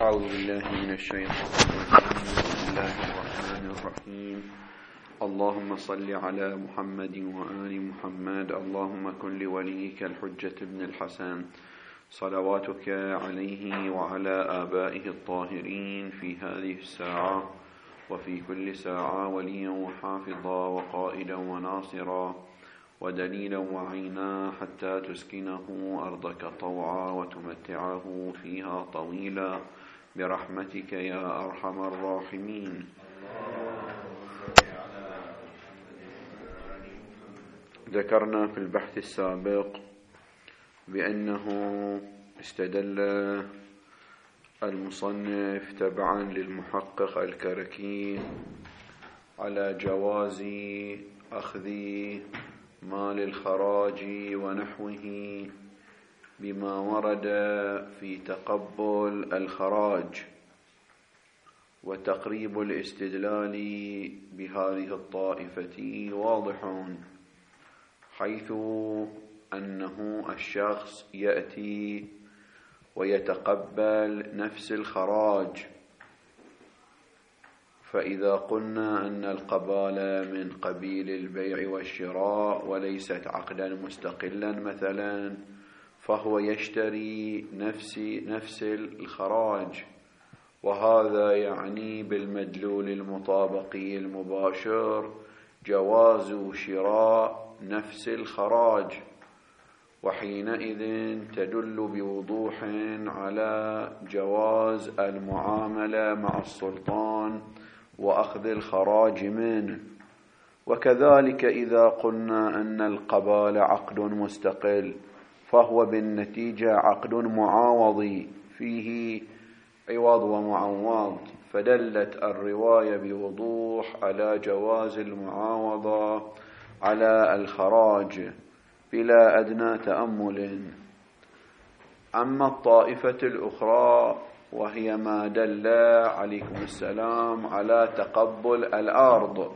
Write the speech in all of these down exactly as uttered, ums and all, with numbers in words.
أعوذ بالله من الشيطان الرجيم. بسم الله الرحمن الرحيم. اللهم صل على محمد وآل محمد. اللهم كن لوليك الحجة ابن الحسن صلواتك عليه وعلى آبائه الطاهرين في هذه الساعة وفي كل ساعة وليا وحافظا وقائدا وناصرا ودليلا وعينا حتى تسكنه أرضك طوعا وتمتعه فيها طويلا برحمتك يا أرحم الراحمين. ذكرنا في البحث السابق بأنه استدل المصنف تبعا للمحقق الكركي على جواز أخذ مال الخراج ونحوه بما ورد في تقبل الخراج، وتقريب الاستدلال بهذه الطائفة واضح، حيث أنه الشخص يأتي ويتقبل نفس الخراج. فإذا قلنا أن القبالة من قبيل البيع والشراء وليست عقدا مستقلا مثلا، فهو يشتري نفس نفس الخراج، وهذا يعني بالمدلول المطابقي المباشر جواز شراء نفس الخراج، وحينئذ تدل بوضوح على جواز المعاملة مع السلطان وأخذ الخراج منه. وكذلك إذا قلنا أن القبال عقد مستقل، فهو بالنتيجة عقد معاوضي فيه عوض ومعوض، فدلت الرواية بوضوح على جواز المعاوضة على الخراج بلا أدنى تأمل. أما الطائفة الأخرى وهي ما دل عليكم السلام على تقبل الأرض،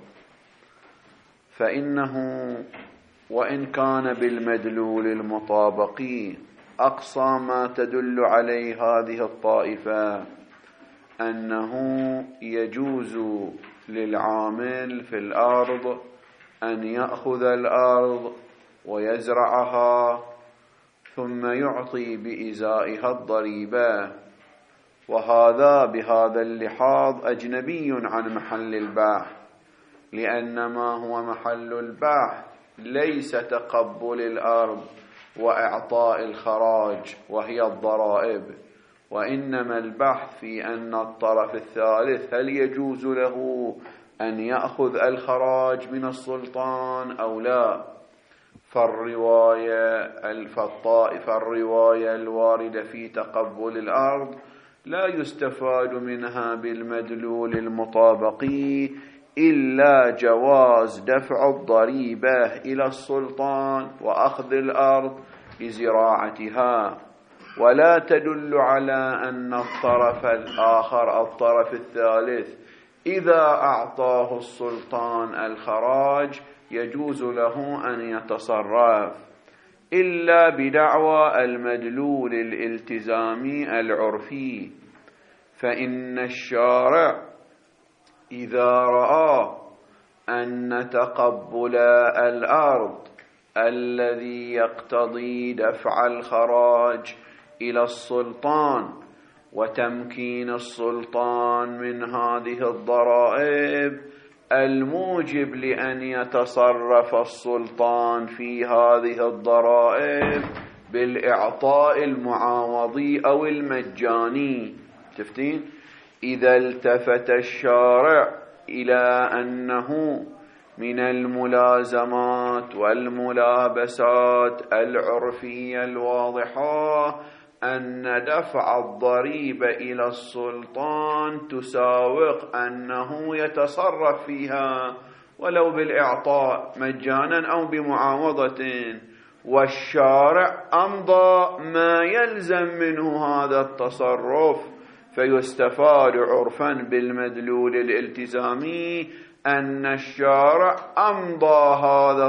فإنه وإن كان بالمدلول المطابقي أقصى ما تدل عليه هذه الطائفة أنه يجوز للعامل في الأرض أن يأخذ الأرض ويزرعها ثم يعطي بإزائها الضريبة، وهذا بهذا اللحاظ أجنبي عن محل البحث، لأن ما هو محل البحث ليس تقبل الأرض وإعطاء الخراج وهي الضرائب، وإنما البحث في أن الطرف الثالث هل يجوز له أن يأخذ الخراج من السلطان أو لا. فالرواية الفالطائفة الرواية الواردة في تقبل الأرض لا يستفاد منها بالمدلول المطابقي إلا جواز دفع الضريبة إلى السلطان وأخذ الأرض لزراعتها، ولا تدل على أن الطرف الآخر الطرف الثالث إذا أعطاه السلطان الخراج يجوز له أن يتصرف إلا بدعوى المدلول الالتزامي العرفي. فإن الشارع إذا رأى أن تقبل الأرض الذي يقتضي دفع الخراج إلى السلطان وتمكين السلطان من هذه الضرائب الموجب لأن يتصرف السلطان في هذه الضرائب بالإعطاء المعاوضي أو المجاني. تفتين؟ إذا التفت الشارع إلى أنه من الملازمات والملابسات العرفية الواضحة أن دفع الضريبة إلى السلطان تساوق أنه يتصرف فيها ولو بالإعطاء مجانا أو بمعاوضة، والشارع أمضى ما يلزم منه هذا التصرف، فيستفاد عرفا بالمدلول الالتزامي أن الشارع أمضى هذا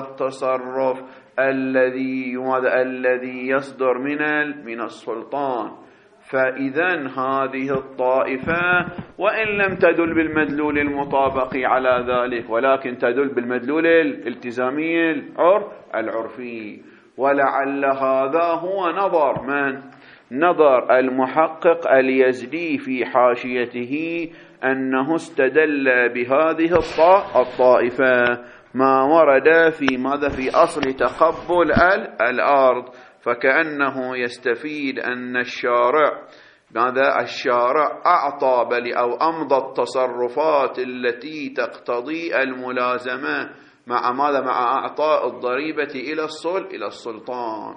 التصرف الذي الذي يصدر من من السلطان، فإذا هذه الطائفة وإن لم تدل بالمدلول المطابقي على ذلك ولكن تدل بالمدلول الالتزامي العرفي. ولعل هذا هو نظر من؟ نظر المحقق اليزدي في حاشيته، أنه استدل بهذه الطائفة ما ورد في ماذا في أصل تقبل الأرض، فكأنه يستفيد أن الشارع ماذا الشارع أعطى بل أو أمضى التصرفات التي تقتضي الملازمة مع ماذا مع أعطاء الضريبة إلى الصل إلى السلطان.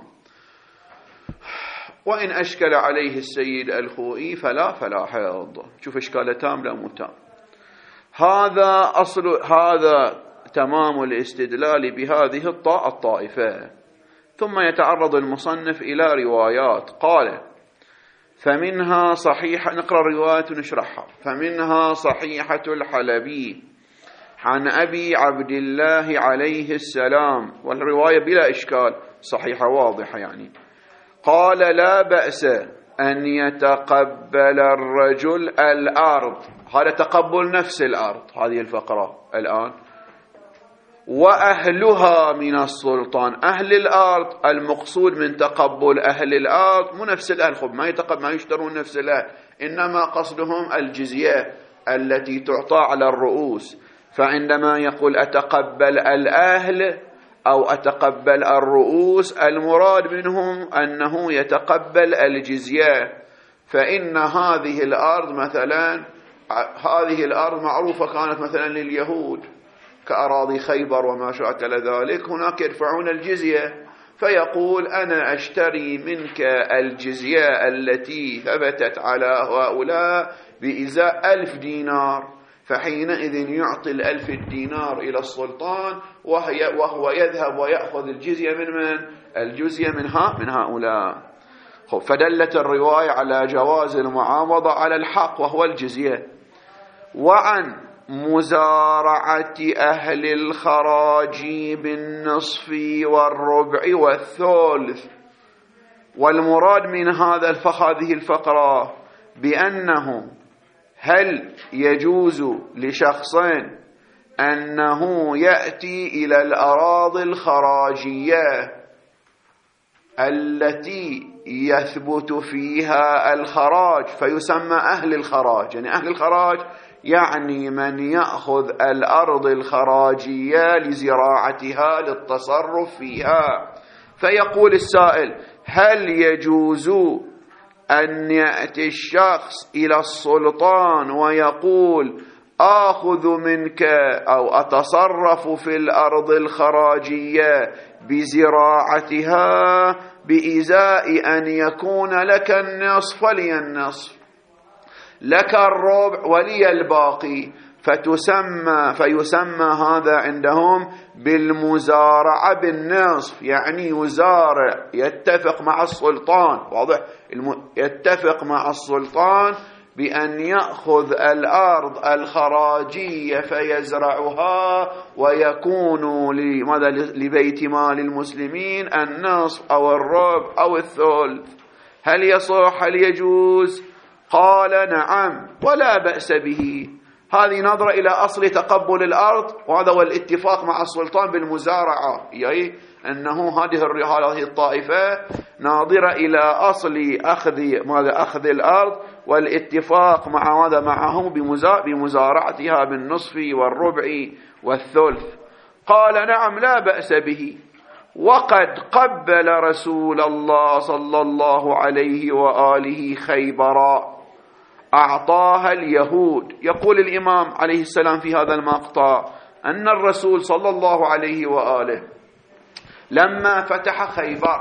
وإن أشكل عليه السيد الخوئي فلا فلا حيض. شوف إشكال تام لا متام. هذا أصل هذا تمام الاستدلال بهذه الطائفة. ثم يتعرض المصنف إلى روايات، قال فمنها صحيحة، نقرأ الروايات ونشرحها. فمنها صحيحة الحلبي عن أبي عبد الله عليه السلام، والرواية بلا إشكال صحيحة واضحة يعني، قال لا بأس أن يتقبل الرجل الأرض، هذا تقبل نفس الأرض هذه الفقرة الآن، وأهلها من السلطان. أهل الأرض المقصود من تقبل أهل الأرض مو نفس الأهل، خب ما يتقبل ما يشترون نفس الأهل، إنما قصدهم الجزية التي تعطى على الرؤوس. فعندما يقول أتقبل الأهل أو أتقبل الرؤوس، المراد منهم أنه يتقبل الجزية. فإن هذه الأرض مثلا هذه الأرض معروفة كانت مثلا لليهود كأراضي خيبر وما شاكل ذلك، هناك يدفعون الجزية، فيقول أنا أشتري منك الجزية التي ثبتت على هؤلاء بإزاء ألف دينار، فحينئذ يعطي الألف الدينار إلى السلطان وهي وهو يذهب ويأخذ الجزية من من؟ الجزية منها من هؤلاء. فدلت الرواية على جواز المعاوضة على الحق وهو الجزية. وعن مزارعة أهل الخراج بالنصف والربع والثلث. والمراد من هذا هذه الفقرة بأنه هل يجوز لشخص أنه يأتي إلى الأراضي الخراجية التي يثبت فيها الخراج فيسمى أهل الخراج، يعني أهل الخراج يعني من يأخذ الأرض الخراجية لزراعتها للتصرف فيها. فيقول السائل هل يجوز أن يأتي الشخص إلى السلطان ويقول آخذ منك أو أتصرف في الأرض الخراجية بزراعتها بإزاء أن يكون لك النصف ولي النصف، لك الربع ولي الباقي، فتسمى فيسمى هذا عندهم بالمزارعة بالنصف، يعني يزارع يتفق مع السلطان، واضح، يتفق مع السلطان بأن يأخذ الأرض الخراجية فيزرعها ويكون لماذا لبيت مال المسلمين النصف أو الربع أو الثلث. هل يصح؟ هل يجوز؟ قال نعم ولا بأس به. هذه نظرة إلى أصل تقبل الأرض، وهذا هو الاتفاق مع السلطان بالمزارعة، يعني أنه هذه هذه الطائفة ناظرة إلى أصل أخذ ماذا أخذ الأرض والاتفاق مع ماذا معه بمزارعتها بالنصف والربع والثلث. قال نعم لا بأس به. وقد قبل رسول الله صلى الله عليه وآله خيبرا أعطاها اليهود. يقول الإمام عليه السلام في هذا المقطع أن الرسول صلى الله عليه وآله لما فتح خيبر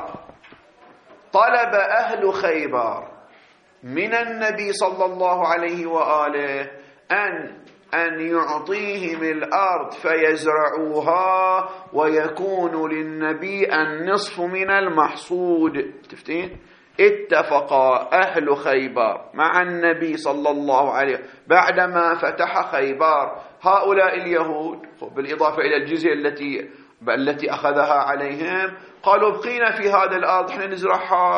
طلب أهل خيبر من النبي صلى الله عليه وآله أن أن يعطيهم الأرض فيزرعوها ويكون للنبي النصف من المحصود. تفتين؟ اتفق أهل خيبر مع النبي صلى الله عليه وسلم بعدما فتح خيبر هؤلاء اليهود بالإضافة إلى الجزية التي التي أخذها عليهم، قالوا ابقينا في هذا الأرض احنا نزرعها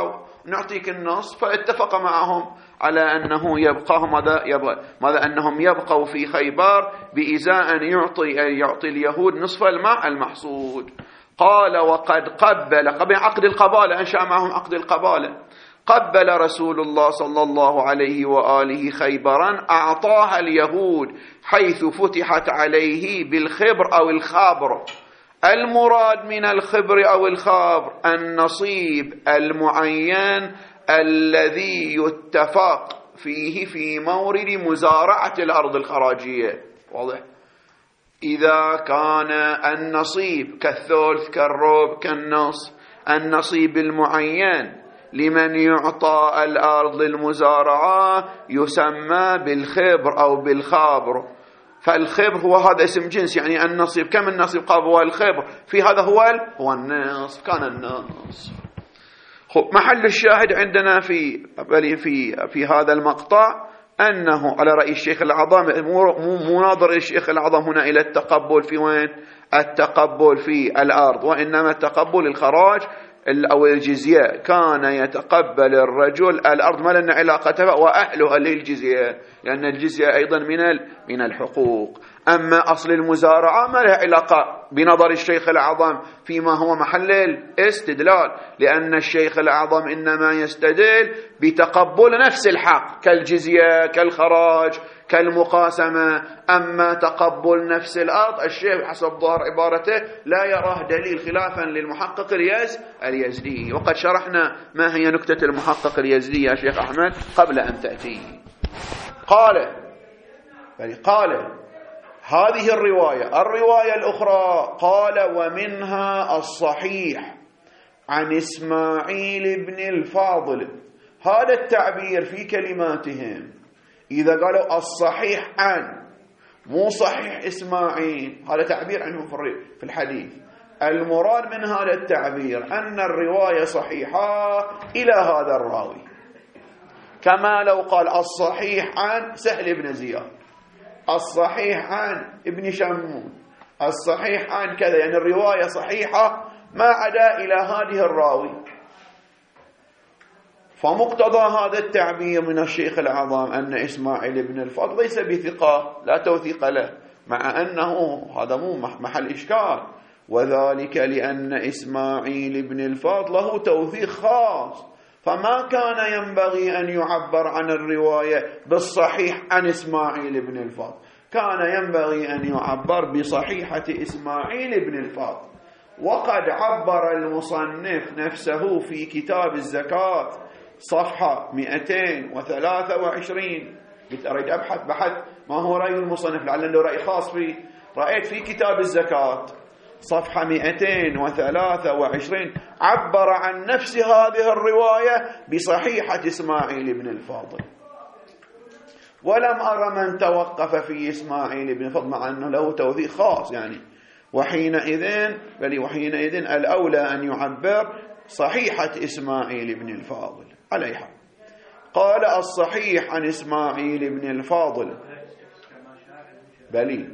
نعطيك النصف. فاتفق معهم على أنه يبقى ماذا يبقى ماذا أنهم يبقوا في خيبر بإزاء أن يعطي يعطي اليهود نصف الماء المحصود. قال وقد قبل قبل عقد القبالة، أنشأ معهم عقد القبالة، قبل رسول الله صلى الله عليه وآله خيبرا أعطاها اليهود حيث فتحت عليه بالخبر أو الخابر. المراد من الخبر أو الخابر النصيب المعين الذي يتفق فيه في مورد مزارعة الأرض الخراجية. واضح؟ إذا كان النصيب كالثلث كالربع كالنصف، النصيب المعين لمن يعطى الأرض المزارعة يسمى بالخبر أو بالخابر. فالخبر هو هذا اسم جنس، يعني النصيب. كم النصيب؟ قال هو الخبر، في هذا هو هو النصف، كان النصف. محل الشاهد عندنا في في في هذا المقطع أنه على رأي الشيخ الأعظم، مو ناظر الشيخ الأعظم هنا إلى التقبل في وين؟ التقبل في الأرض، وإنما التقبل الخراج أو الجزية. كان يتقبل الرجل الأرض ما لنا علاقة وأهلها للجزية، لأن الجزية أيضا من من الحقوق. أما أصل المزارعة ما لها علاقة بنظر الشيخ الأعظم فيما هو محل الاستدلال، لأن الشيخ الأعظم إنما يستدل بتقبل نفس الحق كالجزية كالخراج كالمقاسمة. أما تقبل نفس الأرض الشيخ حسب ظاهر عبارته لا يراه دليل، خلافا للمحقق اليز اليزدي. وقد شرحنا ما هي نكتة المحقق اليزدي يا شيخ أحمد قبل أن تأتي. قال قال هذه الرواية. الرواية الأخرى قال ومنها الصحيح عن إسماعيل بن الفاضل. هذا التعبير في كلماتهم، إذا قالوا الصحيح عن مو صحيح إسماعيل، هذا تعبير عنهم في الحديث. المراد من هذا التعبير أن الرواية صحيحة إلى هذا الراوي، كما لو قال الصحيح عن سهل بن زياد، الصحيح عن ابن شمون، الصحيح عن كذا، يعني الرواية صحيحة ما عدا إلى هذه الراوي. فمقتضى هذا التعبير من الشيخ الأعظم أن إسماعيل بن الفضل ليس بثقة، لا توثيق له، مع أنه هذا مو محل إشكال، وذلك لأن إسماعيل بن الفضل له توثيق خاص، فما كان ينبغي أن يعبر عن الرواية بالصحيح عن إسماعيل بن الفضل، كان ينبغي أن يعبر بصحيحة إسماعيل بن الفضل. وقد عبر المصنف نفسه في كتاب الزكاة صفحة مئتين وثلاثة وعشرين. أريد أبحث بحث ما هو رأي المصنف لعل له رأي خاص فيه. رأيت في كتاب الزكاة صفحة مئتين وثلاثة وعشرين عبر عن نفس هذه الرواية بصحيحة إسماعيل بن الفاضل، ولم أرى من توقف في إسماعيل بن الفاضل مع أنه له توثيق خاص يعني. وحينئذ بل وحينئذ الأولى أن يعبر صحيحة إسماعيل بن الفاضل عليها. قال الصحيح عن إسماعيل بن الفاضل بلي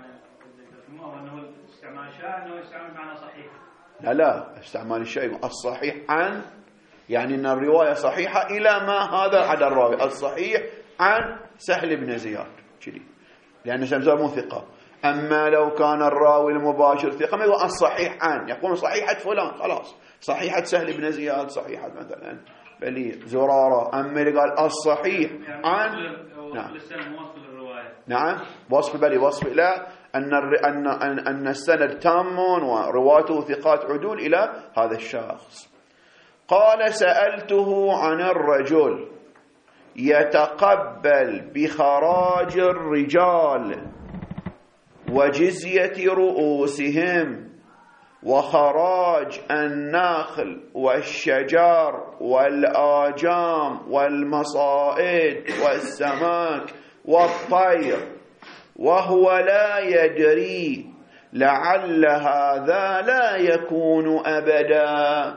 لا لا استعمال الشيء الصحيح عن يعني أن الرواية صحيحة إلى ما هذا عدا الراوي. الصحيح عن سهل بن زياد كذي، لأن سمزار مو ثقة. أما لو كان الراوي المباشر ثقة ما يقول الصحيح عن، يقول صحيحة فلان خلاص، صحيحة سهل بن زياد، صحيحة مثلا بلي زرارة. أما اللي قال الصحيح عن نعم نعم وصف بلي وصف لا أن أن أن, أن السند تام ورواته ثقات عدول إلى هذا الشخص. قال سألته عن الرجل يتقبل بخراج الرجال وجزية رؤوسهم وخراج النخل والشجر والآجام والمصائد والسمك والطير، وهو لا يدري لعل هذا لا يكون أبدا،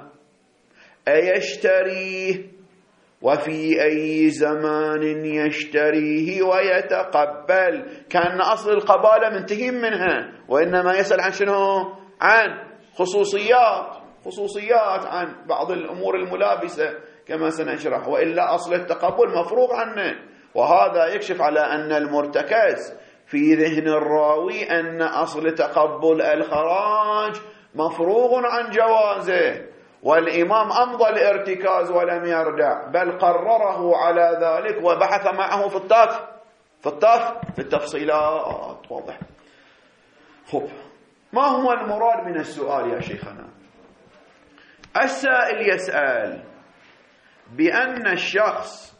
أيشتريه وفي أي زمان يشتريه ويتقبل. كان أصل القبالة منتهي منها، وإنما يسأل عن شنو؟ عن خصوصيات خصوصيات عن بعض الأمور الملابسة كما سنشرح، وإلا أصل التقبل مفروغ عنه. وهذا يكشف على أن المرتكز في ذهن الراوي أن أصل تقبل الخراج مفروغ عن جوازه، والإمام أمضى الارتكاز ولم يردع، بل قرره على ذلك وبحث معه في الطف في الطف في التفصيلات. واضح. خب، ما هو المراد من السؤال يا شيخنا؟ السائل يسأل بأن الشخص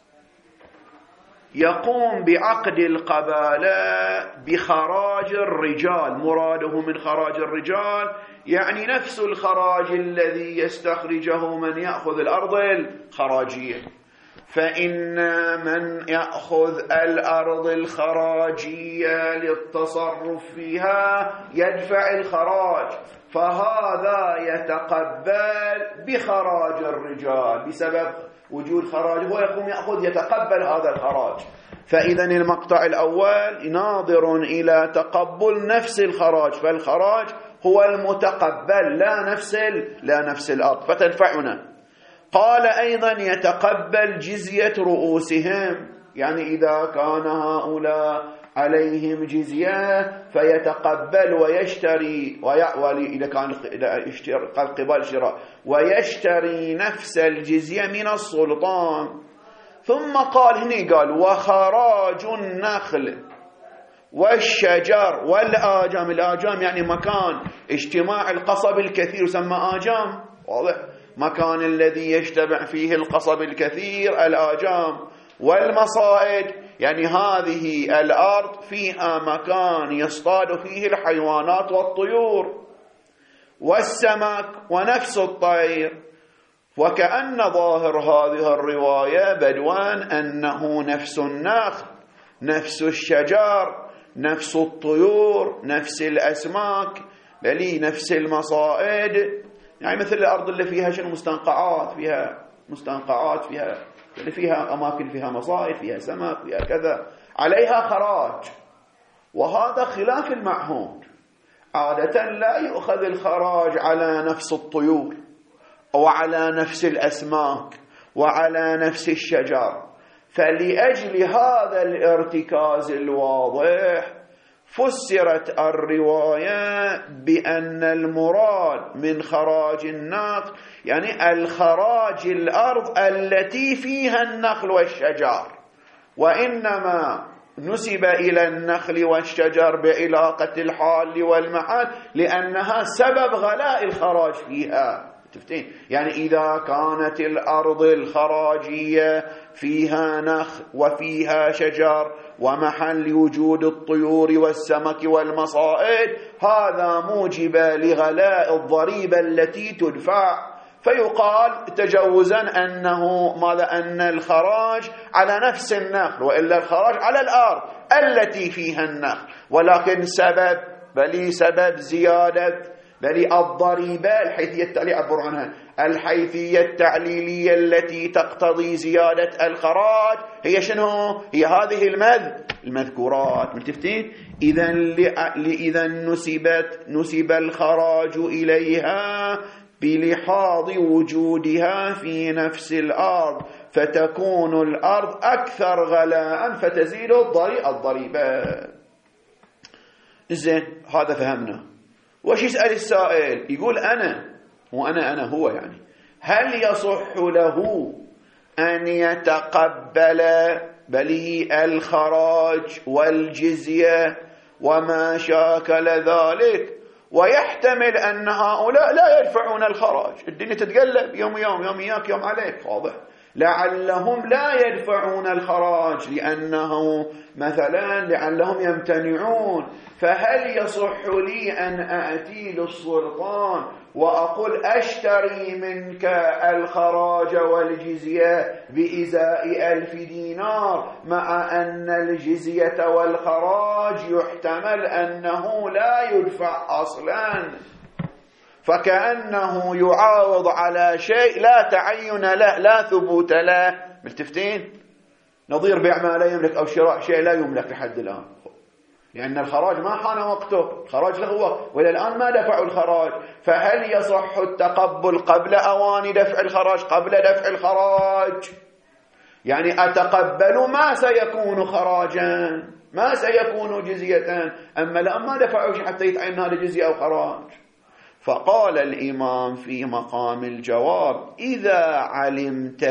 يقوم بعقد القبالة بخراج الرجال، مراده من خراج الرجال يعني نفس الخراج الذي يستخرجه من يأخذ الأرض الخراجية. فإن من يأخذ الأرض الخراجية للتصرف فيها يدفع الخراج، فهذا يتقبل بخراج الرجال بسبب وجود خراج، هو يقوم يأخذ يتقبل هذا الخراج. فإذا المقطع الأول ناظر إلى تقبل نفس الخراج، فالخراج هو المتقبل لا نفس لا نفس الأرض فتدفعنا. قال أيضا يتقبل جزية رؤوسهم، يعني إذا كان هؤلاء عليهم جزية فيتقبل ويشتري ويأولي إذا كان قبال شراء ويشتري نفس الجزية من السلطان. ثم قال هنا قال وخراج النخل والشجر والآجام. الآجام يعني مكان اجتماع القصب الكثير يسمى آجام. واضح. مكان الذي يجتمع فيه القصب الكثير الآجام. والمصائد يعني هذه الأرض فيها مكان يصطاد فيه الحيوانات والطيور. والسمك ونفس الطير. وكأن ظاهر هذه الرواية بدوان أنه نفس النخل، نفس الشجر، نفس الطيور، نفس الأسماك، بل نفس المصائد. يعني مثل الأرض اللي فيها شنو مستنقعات، فيها مستنقعات فيها اللي فيها أماكن فيها مصائد، فيها سمك، فيها كذا، عليها خراج. وهذا خلاف المعهود. عادة لا يؤخذ الخراج على نفس الطيور وعلى نفس الأسماك وعلى نفس الشجر. فلأجل هذا الارتكاز الواضح فسرت الرواية بأن المراد من خراج النخل يعني الخراج الأرض التي فيها النخل والشجر، وإنما نسب إلى النخل والشجر بعلاقة الحال والمحل لأنها سبب غلاء الخراج فيها. تفتين؟ يعني إذا كانت الأرض الخراجية فيها نخل وفيها شجر ومحل وجود الطيور والسمك والمصائد، هذا موجب لغلاء الضريبة التي تدفع. فيقال تجوزا أنه ماذا أن الخراج على نفس النخل، وإلا الخراج على الأرض التي فيها النخل، ولكن سبب بل سبب زيادة بل الضريبة الحيثية التعليل عبر عنها الحيثية التعليلية التي تقتضي زيادة الخراج هي شنو؟ هي هذه المذ المذكورات. متفتين؟ إذا إذا نسبت نسب الخراج إليها بلحاظ وجودها في نفس الأرض، فتكون الأرض أكثر غلاء فتزيد الضريبة. زين، هذا فهمنا. وش يسأل السائل؟ يقول أنا وأنا أنا هو يعني هل يصح له أن يتقبل بلي الخراج والجزية وما شاكل ذلك، ويحتمل أن هؤلاء لا يدفعون الخراج؟ الدنيا تتقلب يوم يوم يوم إياك يوم عليك. واضح. لعلهم لا يدفعون الخراج لأنه مثلا لعلهم يمتنعون. فهل يصح لي أن أأتي للسلطان وأقول أشتري منك الخراج والجزية بإزاء ألف دينار، مع أن الجزية والخراج يحتمل أنه لا يدفع أصلا، فكأنه يعاوض على شيء لا تعين له لا ثبوت له. ملتفتين؟ نظير بيع ما لا يملك أو شراء شيء لا يملك لحد الآن. لأن الخراج ما حان وقته، الخراج له وقت وإلى الآن ما دفعوا الخراج، فهل يصح التقبل قبل أوان دفع الخراج قبل دفع الخراج؟ يعني أتقبل ما سيكون خراجا، ما سيكون جزية، أما الآن ما دفعوش حتى يتعين هذا جزية أو خراج. فقال الإمام في مقام الجواب: إذا علمت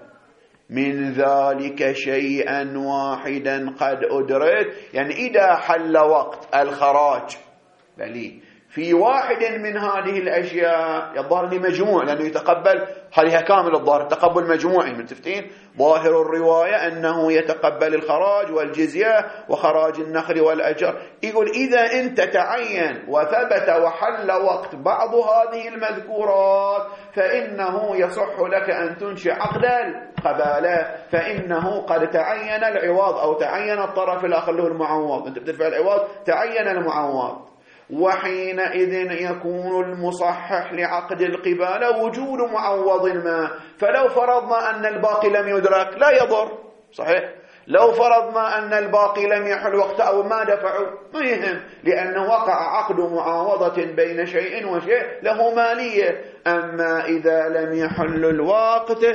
من ذلك شيئا واحدا قد أدرك، يعني إذا حل وقت الخراج بلي في واحد من هذه الأشياء يظهر لي مجموع، لأنه يتقبل هذه كامل الظاهر تقبل مجموعي، متفقين؟ ظاهر الرواية أنه يتقبل الخراج والجزية وخراج النخل والأجر. يقول إذا أنت تعين وثبت وحل وقت بعض هذه المذكورات فإنه يصح لك أن تنشئ عقد القبالة، فإنه قد تعين العوض أو تعين الطرف الآخر له المعوض، أنت بتدفع العوض تعين المعوض، وحينئذ يكون المصحح لعقد القبالة وجود معوض ما. فلو فرضنا أن الباقي لم يدرك لا يضر، صحيح؟ لو فرضنا أن الباقي لم يحل وقت أو ما دفعوا ما يهم، لأنه وقع عقد معاوضة بين شيء وشيء له مالية. أما إذا لم يحل الوقت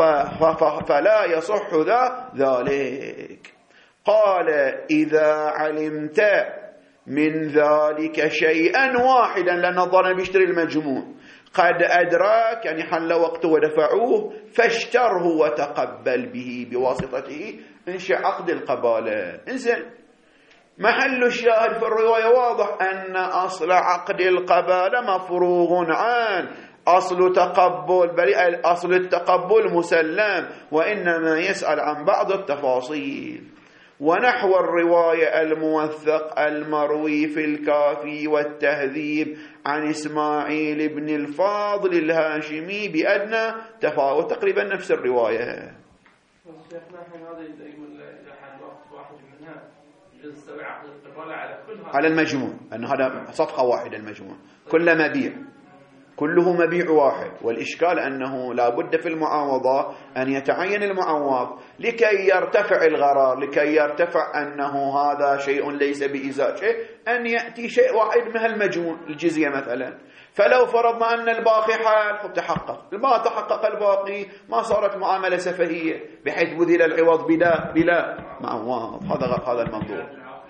فلا يصح ذا ذلك. قال: إذا علمت من ذلك شيئا واحدا، لأن الظن بيشتري المجموع، قد أدراك يعني حل وقته ودفعوه، فاشتره وتقبل به بواسطته انشاء عقد القبالة. انزل محل الشاهد في الرواية واضح أن أصل عقد القبالة مفروغ عن أصل تقبل، بل أصل التقبل مسلم، وإنما يسأل عن بعض التفاصيل. ونحو الرواية الموثق المروي في الكافي والتهذيب عن إسماعيل بن الفاضل الهاشمي بأدنى تفاوت، تقريبا نفس الرواية. شيخنا هذا يقول إذا حان وقت واحد منها يجوز السبع عقد القبالة على كل هذا، على المجموع، أن هذا صفقة واحدة المجموع كل مبيع كله مبيع واحد. والإشكال أنه لا بد في المعاوضة أن يتعين المعوض لكي يرتفع الغرار، لكي يرتفع أنه هذا شيء ليس بإزاء شيء، أن يأتي شيء واحد من المجموع الجزية مثلا. فلو فرضنا أن الباقي حال تحقق، ما تحقق الباقي ما صارت معاملة سفهية بحيث بذل العوض بلا بلا معوض. هذا هذا المنظور.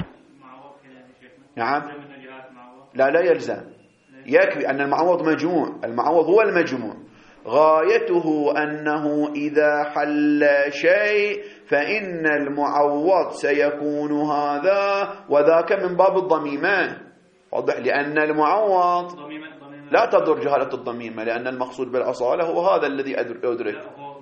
نعم، لا لا يلزم، يكفي أن المعوض مجموع، المعوض هو المجموع، غايته أنه إذا حل شيء فإن المعوض سيكون هذا وذاك من باب الضميمة، واضح؟ لأن المعوض لا تضر جهالة الضميمة، لأن المقصود بالأصالة هو هذا الذي أدرك.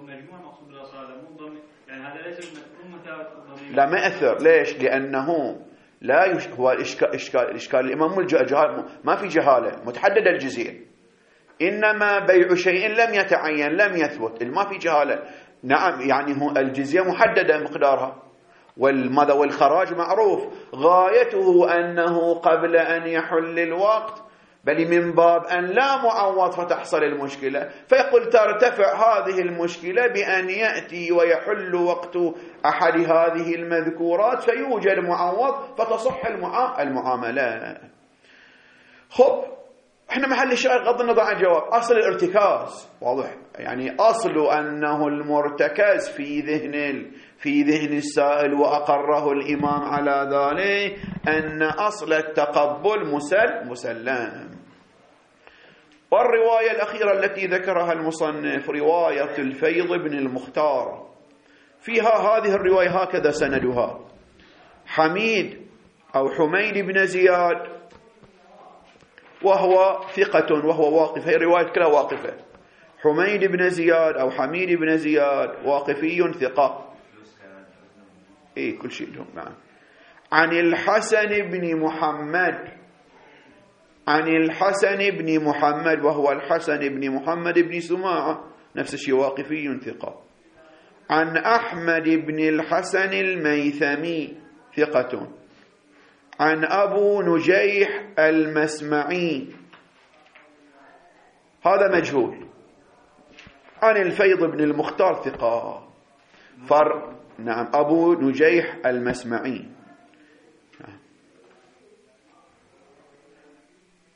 لا ما أثر، ليش؟ لأنه لا يش... هو الإشكال إشكال الإشكال الإمام الجهال ما في جهالة متحددة الجزية، إنما بيع شيء لم يتعين لم يثبت، ما في جهالة. نعم، يعني هو الجزية محددة مقدارها، والماذا والخراج معروف، غايته أنه قبل أن يحل الوقت، بل من باب أن لا معوض فتحصل المشكلة، فيقول ترتفع هذه المشكلة بأن يأتي ويحل وقت أحد هذه المذكورات فيوجد معوض فتصح المعاملة. خب، احنا محل الشاهد غض النظر عن الجواب أصل الارتكاز واضح، يعني أصل أنه المرتكز في ذهن في ذهن السائل وأقره الإمام على ذلك أن أصل التقبل مسل مسلم. والرواية الأخيرة التي ذكرها المصنف رواية الفيض بن المختار، فيها هذه الرواية هكذا سندها: حميد أو حميد بن زياد وهو ثقة وهو واقف، هي رواية كلها واقفة، حميد بن زياد أو حميد بن زياد واقفي ثقة، إيه كل شيء لهم. نعم. عن الحسن بن محمد عن الحسن بن محمد وهو الحسن بن محمد بن سماعة نفس الشيء واقفي ثقة. عن أحمد بن الحسن الميثمي ثقة. عن أبو نجيح المسمعي هذا مجهول. عن الفيض بن المختار ثقة. فر نعم أبو نجيح المسمعي.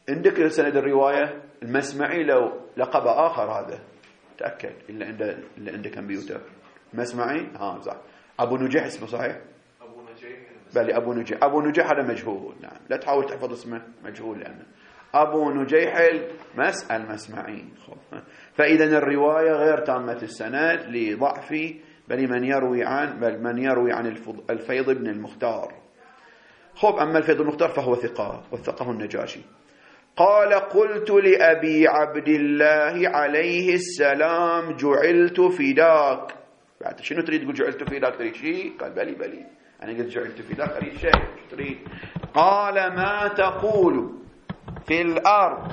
عندك سند الرواية المسمعي لو لقب آخر هذا تأكد إلا عنده إلا عنده كمبيوتر مسمعي ها صح. أبو نجيح اسمه صحيح؟ أبو نجيح بلي أبو نجيح أبو نجيح هذا مجهول. نعم لا تحاول تحفظ اسمه مجهول لأنه أبو نجيح المس المسمعي. فإذا الرواية غير تامة السند لضعف بل من يروي عن بل من يروي عن الفيض بن المختار. خب أما الفيض المختار فهو ثقة وثقه النجاشي. قال قلت لأبي عبد الله عليه السلام جعلت فداك. بعد شنو تريد تقول جعلت فداك تريد شيء؟ قال بلي بلي أنا قلت جعلت فداك أريد شيء تريد. قال ما تقول في الأرض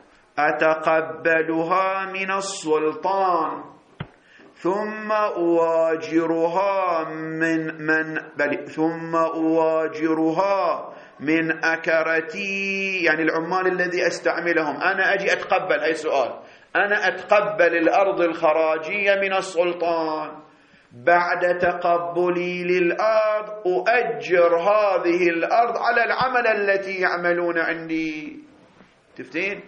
أتقبلها من السلطان ثم أواجرها من من بل ثم أواجرها من أكرتي يعني العمال الذي أستعملهم. أنا أجي أتقبل أي سؤال أنا أتقبل الأرض الخراجية من السلطان بعد تقبلي للأرض أؤجر هذه الأرض على العمل التي يعملون عندي. تفتين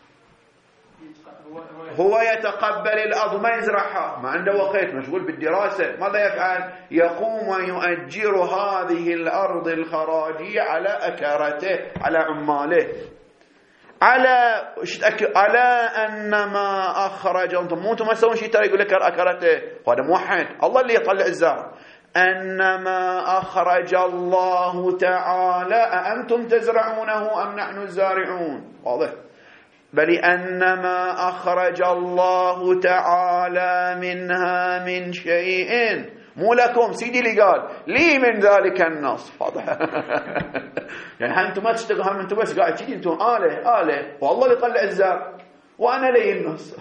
هو يتقبل الأرض ما يزرعها ما عنده وقت مشغول بالدراسة. ماذا يفعل؟ يقوم ويؤجر هذه الأرض الخراجية على أكرته على عماله على على أن ما أخرج أنتم مو أنتم ما تسوون شيء ترى يقول لك أكرته هذا موحد الله اللي يطلع الزرع. أنما أخرج الله تعالى أأنتم تزرعونه أم نحن الزارعون؟ واضح. بل أنما أخرج الله تعالى منها من شيء مو لكم سيدي اللي قال لي من ذلك النص. واضح. يعني أنتم ما تشتغلوا هم أنتم بس قاعد تجي أنتم آله آله والله اللي يطلع الزرع وأنا لي النص.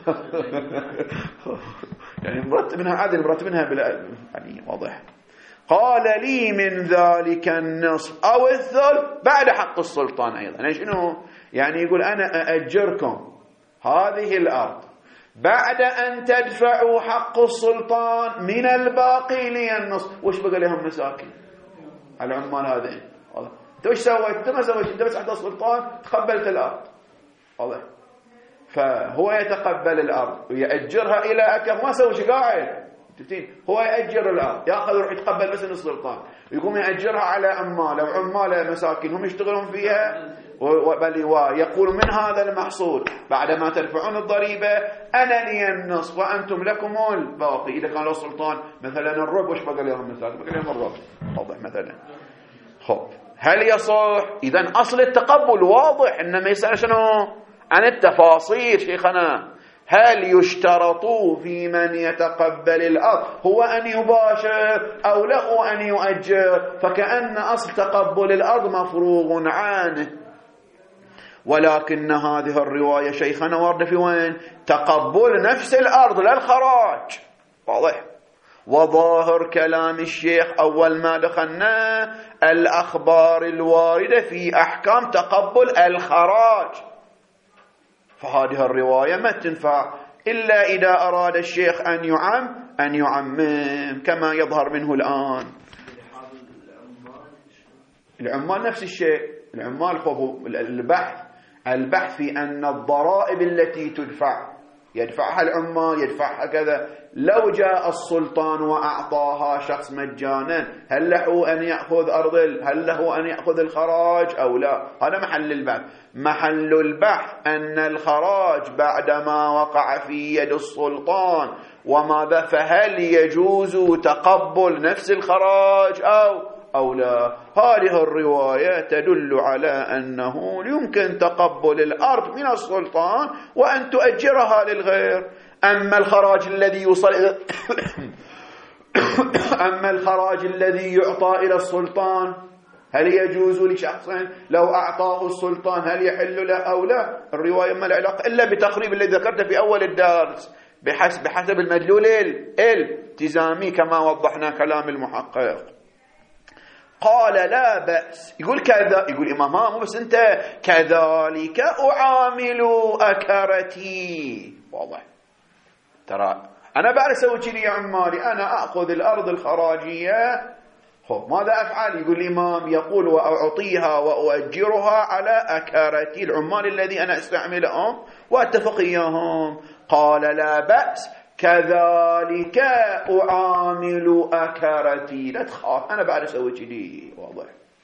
يعني مرتبنها عادل مرتبنها بلا يعني واضح. قال لي من ذلك النصف أو الثلث بعد حق السلطان أيضا. يعني شنو؟ يعني يقول أنا أأجركم هذه الأرض بعد أن تدفعوا حق السلطان من الباقي لي النصف. وش بقى لهم مساكين العمال هذين؟ أنت وش سويت؟ أنت ما سويت أنت بس حق السلطان تقبلت الأرض. واضح. فهو يتقبل الأرض ويأجرها إلى أكف ما سوي شيء قاعد. هو يأجر الأرض يأخذ ويروح يتقبل بس من السلطان ويقوم يأجرها على عمال وعمال مساكين هم يشتغلون فيها بل ويقول من هذا المحصول بعد ما تدفعون الضريبة أنا لي النصف وأنتم لكم الباقي. إذا كان له السلطان مثلا الربع وش بقى لهم مثلا بقى لهم الربع. واضح مثلا. خب هل يصح؟ إذن أصل التقبل واضح إنما يسأل شنو عن التفاصيل شيخنا. هل يشترط في من يتقبل الأرض هو أن يباشر أو له أن يؤجر؟ فكأن أصل تقبل الأرض مفروغ عنه. ولكن هذه الرواية شيخنا واردة في وين؟ تقبل نفس الأرض لا الخراج. واضح. وظاهر كلام الشيخ أول ما دخلنا الأخبار الواردة في أحكام تقبل الخراج. فهذه الرواية ما تنفع إلا إذا أراد الشيخ أن يعم أن يعمم كما يظهر منه الآن. العمال نفس الشيء. العمال خذوا البحث البحث في أن الضرائب التي تدفع يدفعها العمال يدفعها كذا. لو جاء السلطان وأعطاها شخص مجانا هل له أن يأخذ أرض هل له أن يأخذ الخراج أو لا؟ هذا محل البحث. محل البحث أن الخراج بعدما وقع في يد السلطان وماذا فهل يجوز تقبل نفس الخراج أو أو لا. هذه الرواية تدل على أنه يمكن تقبل الأرض من السلطان وأن تؤجرها للغير. أما الخراج الذي يوصل أما الخراج الذي يعطى إلى السلطان هل يجوز لشخص لو أعطاه السلطان هل يحل له أو لا؟ الرواية ما العلاقة إلا بتقريب الذي ذكرته في أول الدرس بحسب بحسب المدلول الالتزامي كما وضحنا كلام المحقق. قال لا بأس. يقول كذا يقول إمام مو بس أنت كذلك أعامل أكرتي. واضح. ترى أنا بعد أسوي كذي يا عمالي أنا أخذ الأرض الخراجية خب ماذا أفعل؟ يقول الإمام يقول وأعطيها وأؤجرها على أكارتي العمال الذي أنا أستعملهم وأتفق إياهم. قال لا بأس كذلك أعامل أكارتي، لا تخاف أنا بعد أسوي كذي. واضح.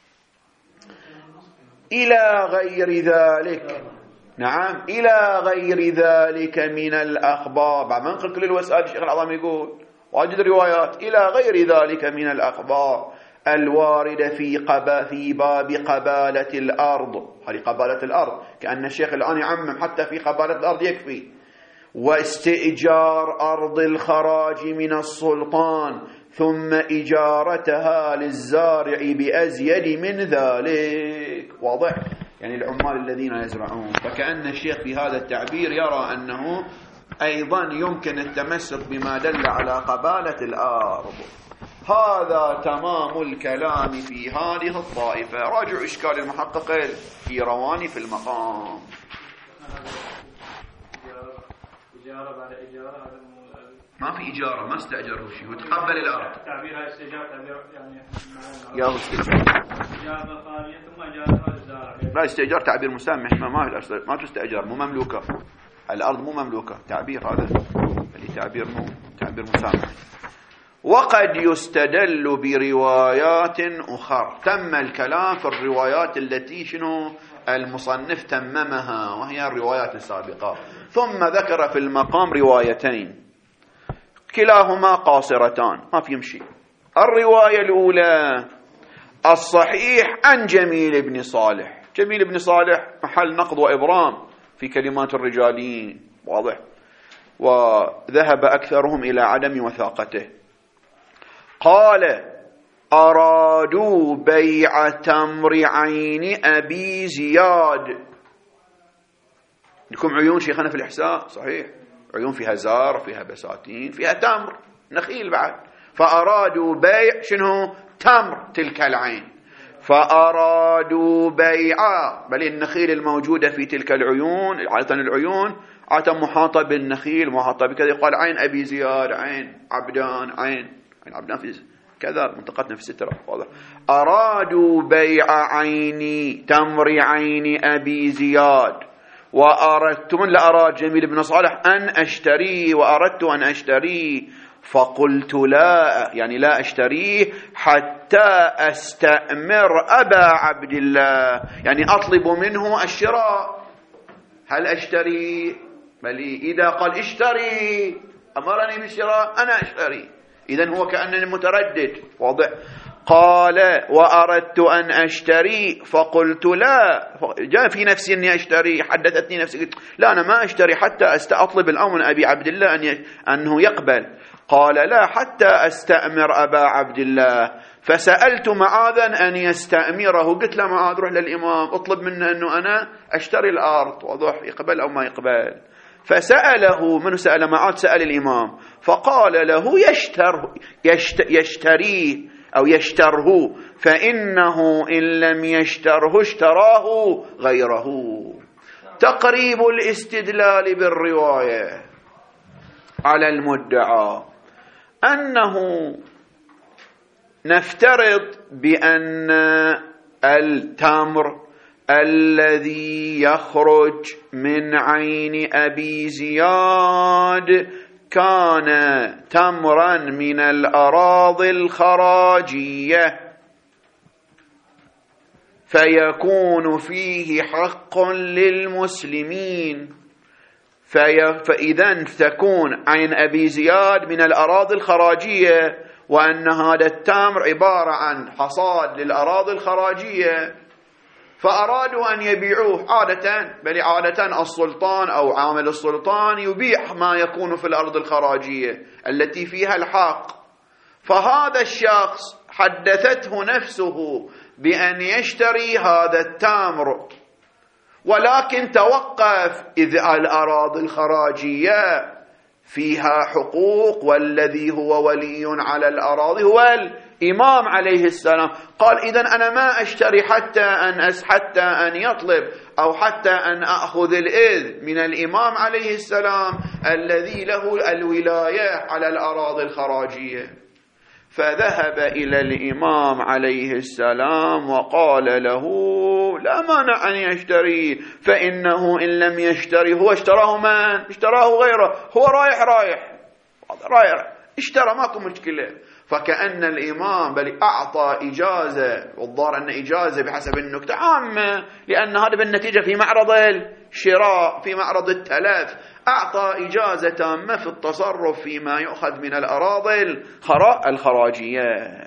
إلى غير ذلك، نعم إلى غير ذلك من الأخبار. بعد ما نقل كل الوسائل الشيخ العظام يقول واجد روايات إلى غير ذلك من الأخبار الواردة في قبا في باب قبالة الأرض. هذه قبالة الأرض كأن الشيخ الآن يعمم حتى في قبالة الأرض يكفي. واستئجار أرض الخراج من السلطان ثم إجارتها للزارع بأزيد من ذلك. واضح؟ يعني العمال الذين يزرعون. فكأن الشيخ في هذا التعبير يرى أنه أيضا يمكن التمسك بما دل على قبالة الأرض. هذا تمام الكلام في هذه الطائفة. راجع إشكال المحقق في رواني في المقام. إجارة بعد إجارة، ما في إجارة، ما استأجره شيء وتقبل الأرض. تعبير هاي استئجار تعبير يعني يا هو استئجار. إجارة ثانية ثم إجارة الزارع. لا استئجار تعبير مسامح، ما ما ما تستأجر، مو مملوكة. الأرض مو مملوكة، تعبير هذا اللي تعبير مو تعبير مسامح. وقد يستدل بروايات أخرى. تم الكلام في الروايات التي شنو المصنف تممها وهي الروايات السابقة. ثم ذكر في المقام روايتين كلاهما قاصرتان ما في يمشي. الرواية الأولى الصحيح عن جميل بن صالح. جميل بن صالح محل نقض وإبرام في كلمات الرجاليين. واضح. وذهب أكثرهم إلى عدم وثاقته. قال أرادوا بيع تمر عين أبي زياد. لكم عيون شيخنا في الإحساء صحيح، عيون فيها زار فيها بساتين فيها تمر نخيل بعد. فأرادوا بيع شنو؟ تمر تلك العين. فأرادوا بيعا، بل النخيل الموجودة في تلك العيون عادة العيون عادة محاطة بالنخيل محاطة بكذا. يقال عين أبي زياد، عين عبدان، عين عين عبدان في كذا منطقتنا في سترة. واضح. أرادوا بيع عين تمر عين أبي زياد وأردت من لأراد جميل بن صالح أن أشتريه وأردت أن أشتريه فقلت لا، يعني لا أشتريه حتى أستأمر أبا عبد الله، يعني أطلب منه الشراء. هل أشتري؟ بل إذا قال اشتري أمرني بالشراء أنا أشتري، إذن هو كأنني متردد. واضح. قال وأردت أن أشتري فقلت لا، جاء في نفسي أني أشتري، حدثتني نفسي قلت لا أنا ما أشتري حتى أطلب الأمر أبي عبد الله أن أنه يقبل. قال لا حتى أستأمر أبا عبد الله. فسألت معاذا أن يستأمره، قلت له معاذ روح للإمام اطلب منه أنه أنا أشتري الأرض. واضح. يقبل أو ما يقبل. فسأله، من سأل معاذ؟ سأل الإمام. فقال له يشتر يشت يشتريه أو يشتره، فإنه إن لم يشتره اشتراه غيره. تقريب الاستدلال بالرواية على المدعى أنه نفترض بأن التمر الذي يخرج من عين أبي زياد كان تمرا من الأراضي الخراجية فيكون فيه حق للمسلمين، فإذا تكون عين أبي زياد من الأراضي الخراجية، وأن هذا التمر عبارة عن حصاد للأراضي الخراجية، فأرادوا أن يبيعوه. عادة بل عادة السلطان أو عامل السلطان يبيع ما يكون في الأرض الخراجية التي فيها الحق. فهذا الشخص حدثته نفسه بأن يشتري هذا التمر، ولكن توقف إذ الأراضي الخراجية فيها حقوق والذي هو ولي على الأراضي هو الإمام عليه السلام. قال إذن أنا ما أشتري حتى أن أس حتى أن يطلب أو حتى أن أخذ الإذن من الإمام عليه السلام الذي له الولاية على الأراضي الخراجية. فذهب إلى الإمام عليه السلام وقال له لا مانع أن يشتري، فإنه إن لم يشتري هو اشتراه من؟ اشتراه غيره، هو رايح رايح رايح اشترى، ماكو مشكلة. فكأن الإمام بل أعطى إجازة، والظاهر أن إجازة بحسب النكتة عامة، لأن هذا بالنتيجة في معرض الشراء، في معرض التلف، أعطى إجازة تامة في التصرف فيما يؤخذ من الأراضي الخراجية.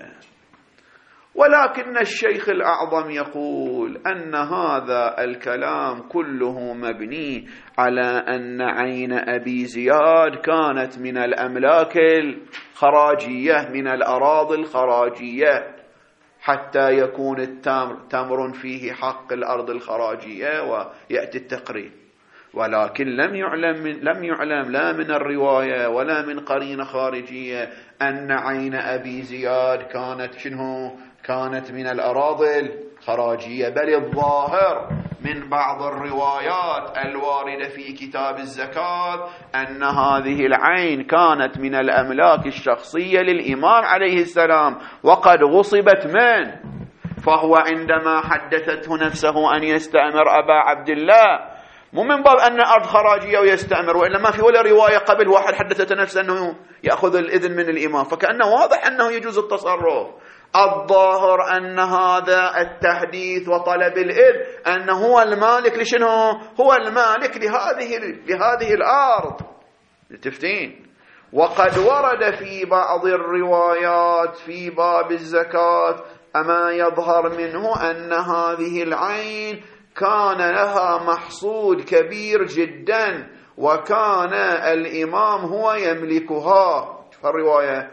ولكن الشيخ الأعظم يقول أن هذا الكلام كله مبني على أن عين أبي زياد كانت من الأملاك الخراجية، من الأراضي الخراجية، حتى يكون التمر تمر فيه حق الأرض الخراجية ويأتي التقرير. ولكن لم يعلم من لم يعلم لا من الرواية ولا من قرينة خارجية أن عين أبي زياد كانت شنو؟ كانت من الأراضي الخراجية، بل الظاهر من بعض الروايات الواردة في كتاب الزكاة أن هذه العين كانت من الأملاك الشخصية للإمام عليه السلام وقد غصبت منه. فهو عندما حدثته نفسه أن يستأمر أبا عبد الله مو من باب أن أرض خراجية ويستأمر، وإلا ما في ولا رواية قبل واحد حدثت نفسه أنه يأخذ الإذن من الإمام، فكأنه واضح أنه يجوز التصرف. الظاهر أن هذا التحديث وطلب الإذن أنه هو المالك لشنو؟ هو المالك لهذه لهذه الأرض لتفتين. وقد ورد في بعض الروايات في باب الزكاة أما يظهر منه أن هذه العين كان لها محصول كبير جدا وكان الإمام هو يملكها. الرواية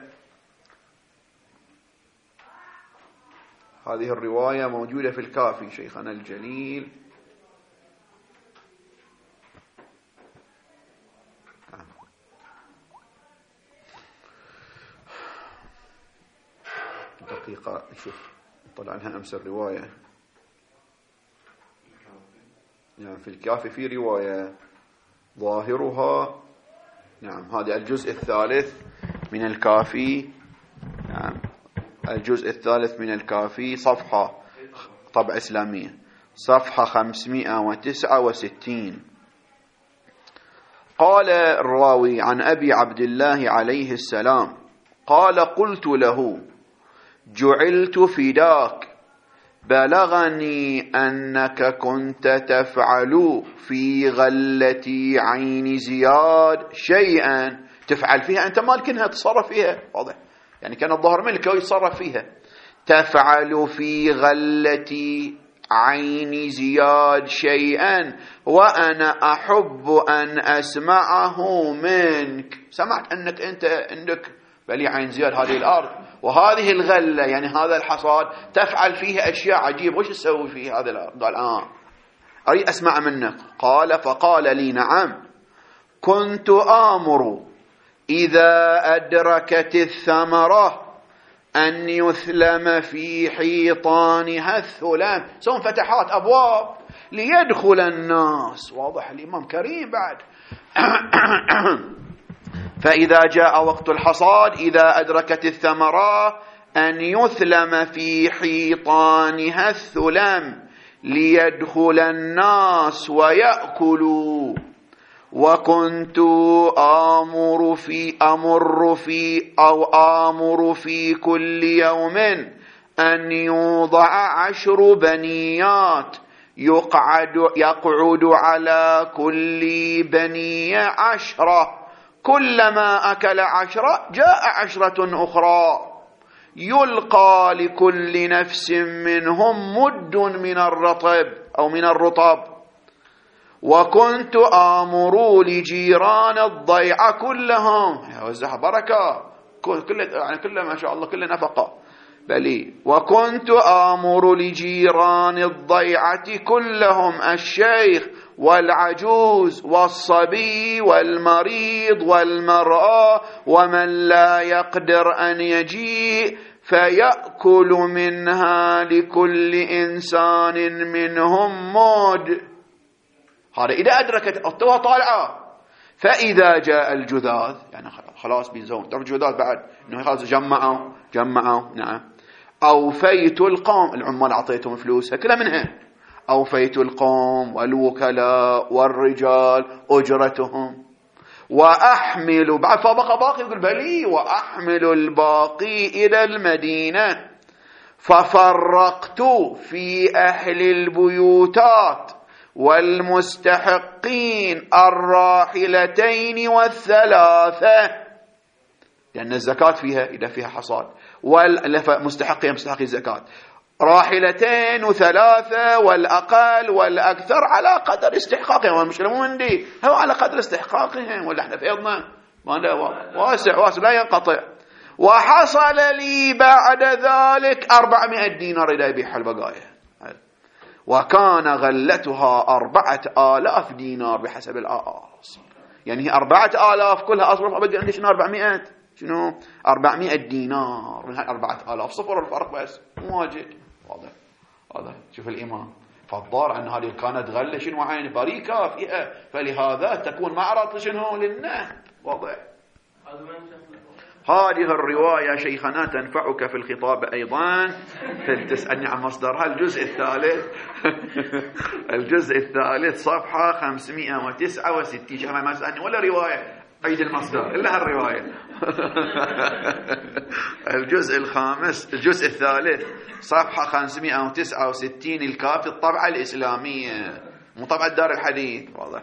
هذه الرواية موجودة في الكافي شيخنا الجليل، دقيقة نشوف طلع عنها أمس الرواية. يعني في الكافي في رواية ظاهرها، نعم هذا الجزء الثالث من الكافي، نعم الجزء الثالث من الكافي صفحة طبع إسلامية صفحة خمسمائة وتسعة وستين. قال الراوي عن أبي عبد الله عليه السلام قال قلت له جعلت فداك بلغني أنك كنت تفعل في غلة عين زياد شيئا، تفعل فيها أنت مالكنها تصرف فيها، واضح يعني كان الظهر ملكه ويتصرف فيها. تفعل في غلة عين زياد شيئا وأنا أحب أن أسمعه منك. سمعت أنك أنت عندك بلي عين زياد هذه الأرض وهذه الغلة يعني هذا الحصاد تفعل فيه أشياء عجيبة، وش تسوي فيه هذا الأرض؟ قال آه أريد أسمع منك. قال فقال لي نعم كنت آمر إذا أدركت الثمرة أن يثلم في حيطانها الثلام. سوون فتحات أبواب ليدخل الناس، واضح الإمام كريم بعد. فإذا جاء وقت الحصاد إذا أدركت الثمرة أن يثلم في حيطانها الثلام ليدخل الناس ويأكلوا. وكنت آمر في أمر في أو آمر في كل يوم أن يوضع عشر بنيات يقعد يقعد على كل بنية عشرة، كلما أكل عشرة جاء عشرة أخرى، يلقى لكل نفس منهم مد من الرطب أو من الرطب. وكنت آمر لجيران الضيعة كلهم، يوزع بركة كل يعني كل ما شاء الله كل نفقة بلي. وكنت آمر لجيران الضيعة كلهم الشيخ والعجوز والصبي والمريض والمرأة ومن لا يقدر أن يجيء فيأكل منها لكل إنسان منهم مود. هذا إذا أدركت أطوها طالعة فإذا جاء الجذاذ يعني خلاص بيزون تعرف الجذاذ بعد إنه خلاص جمعوا جمعوا نعم أوفيت القوم العمال أعطيتهم فلوسها كلها منها أوفيت القوم والوكلاء والرجال أجرتهم وأحمل بعد فبقى باقي يقول بلي وأحمل الباقي إلى المدينة ففرقت في أهل البيوتات والمستحقين الراحلتين والثلاثة لأن الزكاة فيها إذا فيها حصاد والمستحقين مستحقي الزكاة راحلتين وثلاثة والأقل والأكثر على قدر استحقاقهم والمشكلة مو عندي هو على قدر استحقاقهم ولا احنا فيضنا واسع واسع لا ينقطع وحصل لي بعد ذلك أربعمائة دينار إلى يبيع البقايا وكان غلتها أربعة آلاف دينار بحسب الآص يعني هي أربعة آلاف كلها أصرف أبدي عندي شنو أربعمائة شنو أربعمائة دينار من هاي أربعة آلاف صفر الفرق بس مو واجد واضح هذا شوف الإمام فالضار أن هذه كانت غلة شنو عين بريكة فيها فلهذا تكون معرض شنو للنهب واضح هذه الرواية شيخنا تنفعك في الخطاب أيضا تسألني عن مصدرها الجزء الثالث الجزء الثالث صفحة خمسمائة وتسعة وستين شيخنا ما سألني ولا رواية عيد المصدر إلا هالرواية الجزء الخامس الجزء الثالث صفحة خمسمائة وتسعة وستين الكافي الطبعة الإسلامية مو طبعة دار الحديث واضح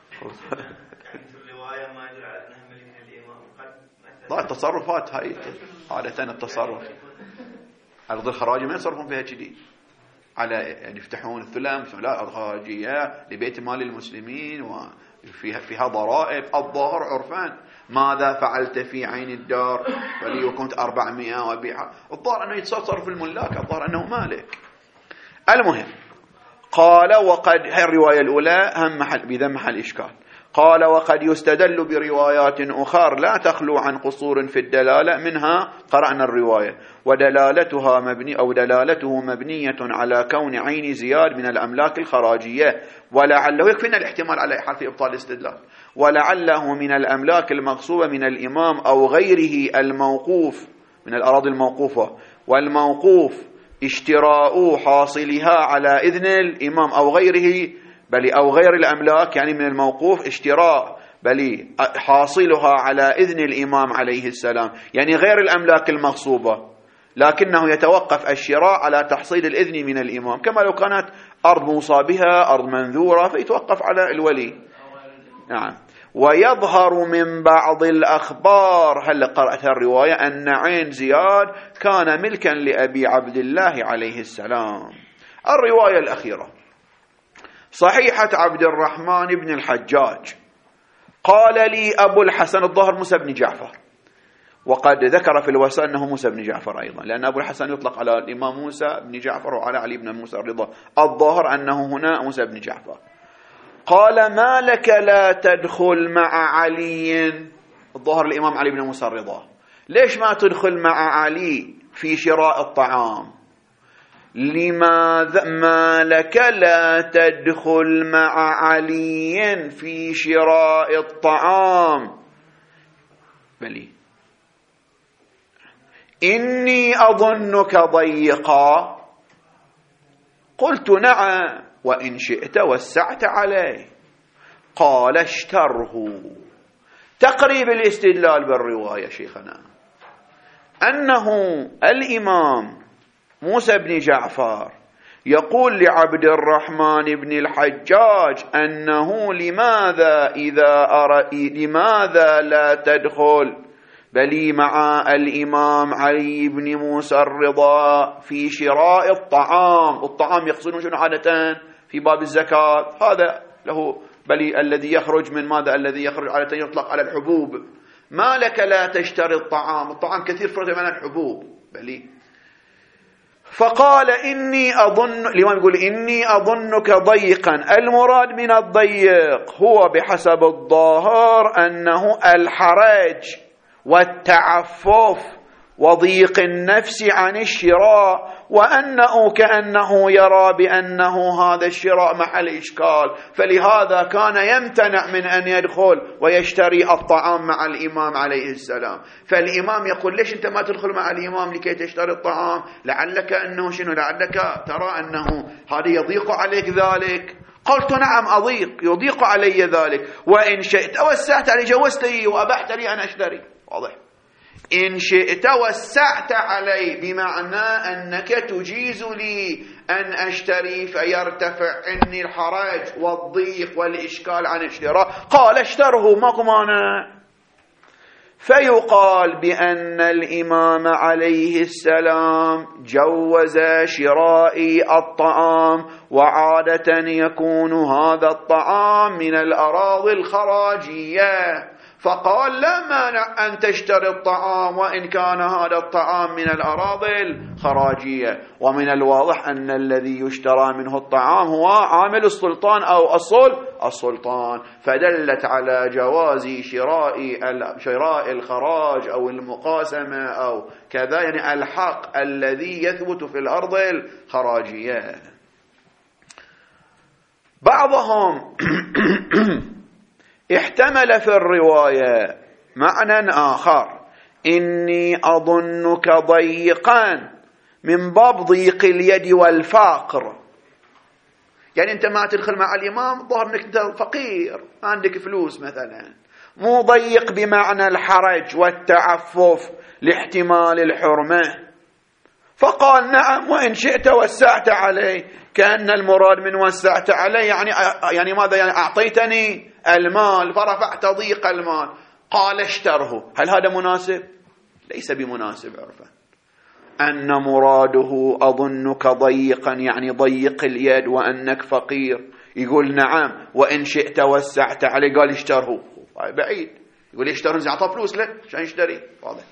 ضاع التصرفات هاي عادة التصرف أرض الخراجية ما يصرفون فيها كذي على يعني يفتحون الثلم لا أرض خراجية لبيت مال المسلمين وفيها فيها ضرائب الظاهر عرفان ماذا فعلت في عين الدار فلي وكنت أربعمائة وبيعها الظاهر أنه يتصرف الملاك الظاهر أنه مالك المهم قال وقد هي الرواية الأولى هم محل بذا محل إشكال قال وقد يستدل بروايات أخرى لا تخلو عن قصور في الدلالة منها قرأنا الرواية ودلالتها مبني أو دلالته مبنية على كون عين زياد من الأملاك الخراجية ولعله يكفينا الاحتمال على حرف إبطال الاستدلال ولعله من الأملاك المغصوبة من الإمام أو غيره الموقوف من الأراضي الموقوفة والموقوف اشتراء حاصلها على إذن الإمام أو غيره بل أو غير الأملاك يعني من الموقوف اشتراء بل حاصلها على إذن الإمام عليه السلام يعني غير الأملاك المغصوبة لكنه يتوقف الشراء على تحصيل الإذن من الإمام كما لو كانت أرض موصى بها أرض منذورة فيتوقف على الولي نعم ويظهر من بعض الأخبار هل قرأت الرواية أن عين زياد كان ملكا لأبي عبد الله عليه السلام الرواية الأخيرة صحيحة عبد الرحمن بن الحجاج قال لي أبو الحسن الظاهر موسى بن جعفر وقد ذكر في الوسائل أنه موسى بن جعفر أيضا لأن أبو الحسن يطلق على الإمام موسى بن جعفر وعلى علي بن موسى الرضا الظاهر أنه هنا موسى بن جعفر قال ما لك لا تدخل مع علي الظاهر الإمام علي بن موسى الرضا ليش ما تدخل مع علي في شراء الطعام لماذا ما لك لا تدخل مع علي في شراء الطعام بلي إني أظنك ضيقا قلت نعم وإن شئت وسعت عليه قال اشتره تقريب الاستدلال بالرواية شيخنا أنه الإمام موسى بن جعفر يقول لعبد الرحمن بن الحجاج أنه لماذا إذا أرى لماذا لا تدخل بل مع الإمام علي بن موسى الرضا في شراء الطعام الطعام يقصدون شنو عادة في باب الزكاة هذا له بل الذي يخرج من ماذا الذي يخرج عادة يطلق على الحبوب ما لك لا تشتري الطعام الطعام كثير فرق من الحبوب بل فقال إني أظن الإمام يقول إني أظنك ضيقا المراد من الضيق هو بحسب الظاهر أنه الحرج والتعفف وضيق النفس عن الشراء، وأنه كأنه يرى بأنه هذا الشراء محل إشكال، فلهذا كان يمتنع من أن يدخل ويشتري الطعام مع الإمام عليه السلام. فالإمام يقول ليش أنت ما تدخل مع الإمام لكي تشتري الطعام؟ لعلك أنه شنو؟ لعلك ترى أنه هذا يضيق عليك ذلك. قلت نعم أضيق، يضيق علي ذلك، وإن شئت وسعت علي جوزت لي وأبحت لي أن أشتري. واضح؟ إن شئت وسعت علي بمعنى أنك تجيز لي أن أشتري فيرتفع عني الحرج والضيق والإشكال عن الشراء. قال اشتره ماكو مانع. فيقال بأن الإمام عليه السلام جوز شراء الطعام، وعادة يكون هذا الطعام من الأراضي الخراجية، فقال لا مانع أن تشتري الطعام وإن كان هذا الطعام من الأراضي الخراجية. ومن الواضح أن الذي يشترى منه الطعام هو عامل السلطان أو أصل السلطان، فدلت على جواز شراء شراء الخراج أو المقاسمة أو كذا، يعني الحق الذي يثبت في الأرض الخراجية. بعضهم احتمل في الرواية معنى آخر، إني أظنك ضيقا من باب ضيق اليد والفقر، يعني أنت ما تدخل مع الإمام ظهر أنك أنت فقير ما عندك فلوس مثلا، مو ضيق بمعنى الحرج والتعفف لاحتمال الحرمة. فقال نعم وإن شئت وسعت عليه، كأن المراد من وسعت عليه يعني يعني ماذا؟ يعني أعطيتني المال فرفعت ضيق المال. قال اشتره. هل هذا مناسب؟ ليس بمناسب عرفا. أن مراده أظنك ضيقا يعني ضيق اليد وأنك فقير، يقول نعم وإن شئت وسعت عليه، قال اشتره. بعيد، يقول اشتره زي أعطى فلوس له عشان يشتري. واضح.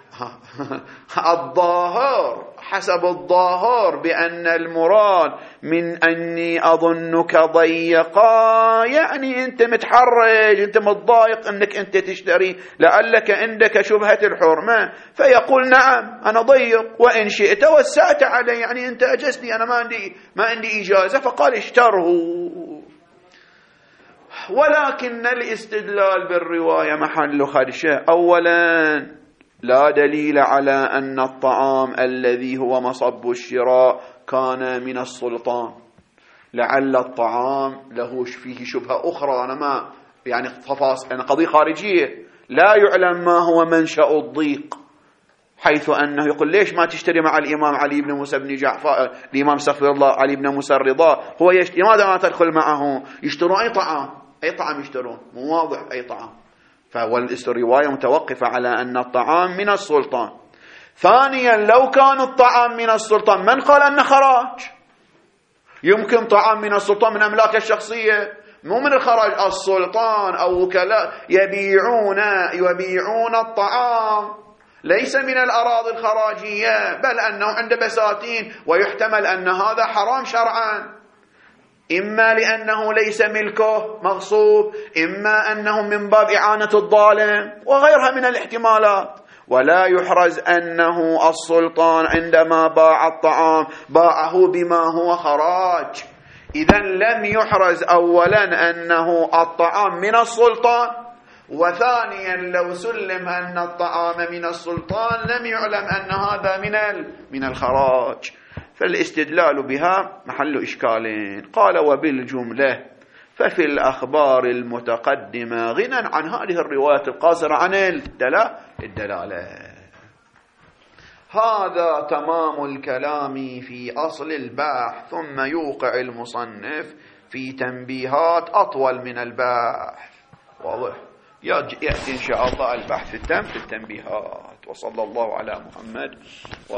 الظاهر حسب الظاهر بأن المراد من أني أظنك ضيقا يعني أنت متحرج، أنت متضايق أنك أنت تشتري، لعلك عندك شبهة الحرمة. فيقول نعم أنا ضيق وإن شئت وسعت علي، يعني أنت أجزت لي، أنا ما عندي ما عندي إجازة. فقال اشتره. ولكن الاستدلال بالرواية محل خدشة. أولا لا دليل على أن الطعام الذي هو مصب الشراء كان من السلطان، لعل الطعام له فيه شبهة أخرى، أنا ما يعني تفاصيل، يعني قضية خارجية لا يعلم ما هو منشأ الضيق، حيث أنه يقول ليش ما تشتري مع الإمام علي بن موسى بن جعفر، الإمام استغفر الله علي بن موسى الرضا هو يشتري، لماذا ما تدخل معه؟ يشترون أي طعام، أي طعام يشترون، مو واضح أي طعام. فالرواية متوقفة على أن الطعام من السلطان. ثانيا لو كان الطعام من السلطان من قال أنه خراج؟ يمكن طعام من السلطان من أملاك الشخصية، مو من الخراج. السلطان أو وكلاء يبيعون يبيعون الطعام ليس من الأراضي الخراجية، بل أنه عند بساتين، ويحتمل أن هذا حرام شرعا، إما لأنه ليس ملكه مغصوب، إما أنه من باب إعانة الظالم، وغيرها من الاحتمالات. ولا يحرز أنه السلطان عندما باع الطعام باعه بما هو خراج. إذن لم يحرز أولا أنه الطعام من السلطان، وثانيا لو سلم أن الطعام من السلطان لم يعلم أن هذا من من الخراج. فالاستدلال بها محل إشكالين. قال وبالجملة ففي الأخبار المتقدمة غنى عن هذه الروايات القاصرة عن الدلالة. هذا تمام الكلام في أصل البحث، ثم يوقع المصنف في تنبيهات أطول من البحث. واضح؟ يأتي إن شاء الله البحث التام في التنبيهات. وصلى الله على محمد.